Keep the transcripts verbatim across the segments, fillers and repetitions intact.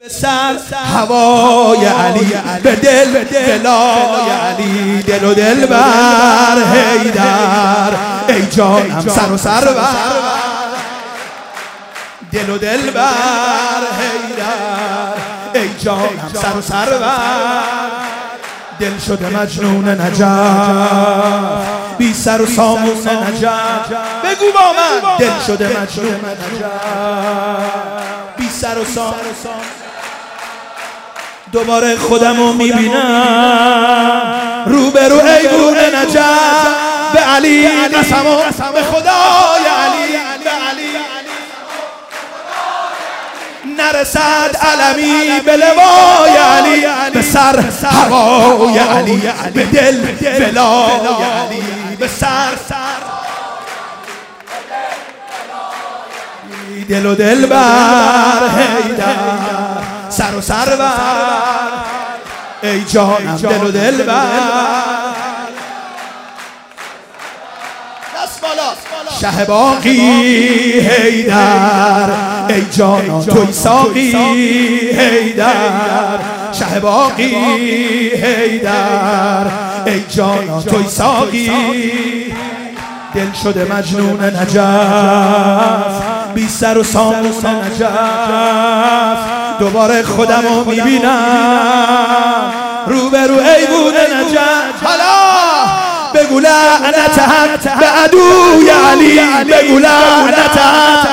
سر هوای علی به دل دلای علی دل و دل بر حیدر ای جانم سر و سر بر دل و دل بر حیدر ای جانم سر و سر بر دل شده مجنون نجف بی سر و سامون نجف بگو با من دل شده مجنون نجف بی سر و سامون دوباره خودمو میبینم روبرو ایوون نجف به علی قسمو به خدای علی به علی نرسد علمی به لوای علی به سر هوای علی به دل ولای علی به سر دل و دل بر حیدر سر و سر بر ای جانم دل و دل بر شه باقی حیدر ای جانا توی ساقی حیدر شه باقی حیدر ای جانا توی ساقی دل شده مجنون نجف بی سر و سامون نجف دوباره خودمو میبینم روبرو ایوون نجف حالا بگو لعنت حق به عدوی علی بگو لعنت حق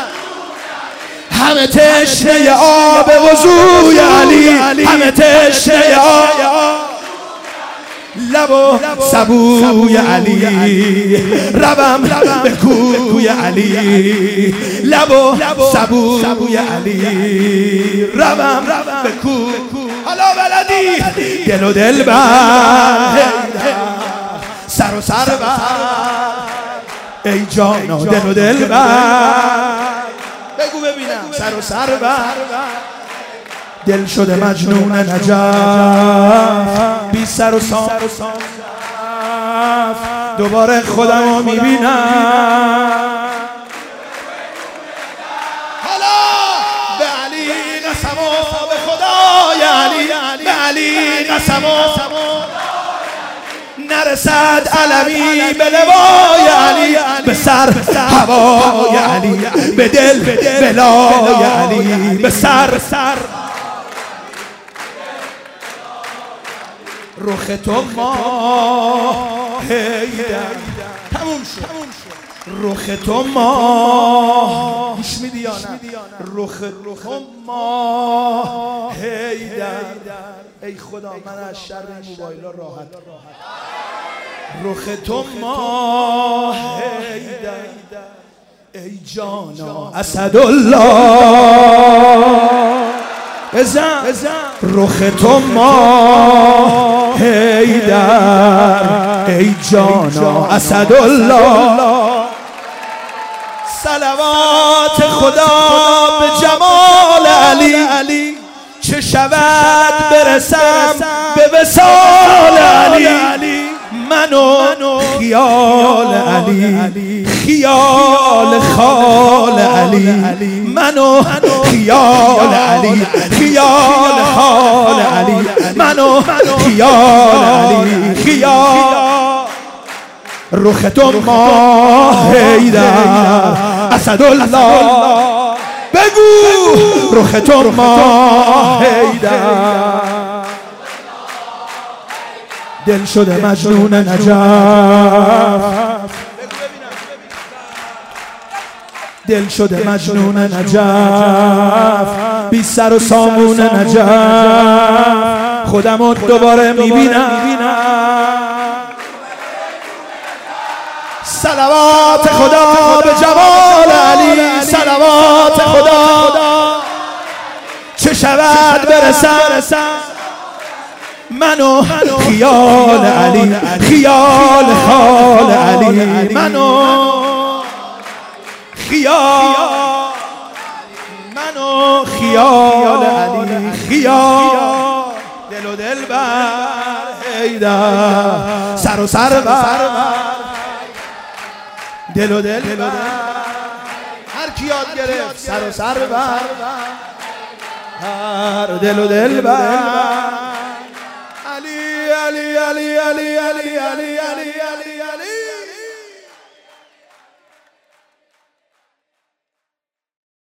همه تشنه آب وضوی علی همه تشنه آب لب و سبوی علی ربم به کوی علی لب و سبوی علی ربم به کوی حالا بلدی دل و دل بر سر و سر بر ای جانا دل و دل بر بگو ببینم سر و سر بر دل شده مجنون نجف بی سر و سام دوباره خودمو میبینم حالا به علی قسمو به خدای علی به علی قسمو نرسد علمی به لوای علی به سر هوای علی به دل ولای علی به سر رخ تو ماه حیدر تموم شد رخ تو ماه گوش میدی یا نه رخ تو ماه حیدر ای خدا من از شر موبایل راحت رخ تو ماه حیدر ای جانا اسدالله بزن رخ تو ماه حیدر ای جانا اسدالله صلوات خدا به جمال علی چه شود برسم به وصال علی منو خیال علی خیال خال علی منو خیال علی خیال خال علی منو خیال علی خیال رخ تو ماه حیدر اسدالله بگو رخ تو ماه حیدر دل شده مجنون نجف دل شده مجنون نجف بی سر و سامون نجف خودمو دوباره میبینم صلوات خدا به جمال علی صلوات خدا چه شود برسم منو خیال علی خیال خال علی منو خیال منو خیال علی خیال دل و دل بر حیدر سر و سر بر دل و دل بر هر کی یاد گرفت سر و سر بر دل و دل بر علی علی علی علی علی علی علی علی علی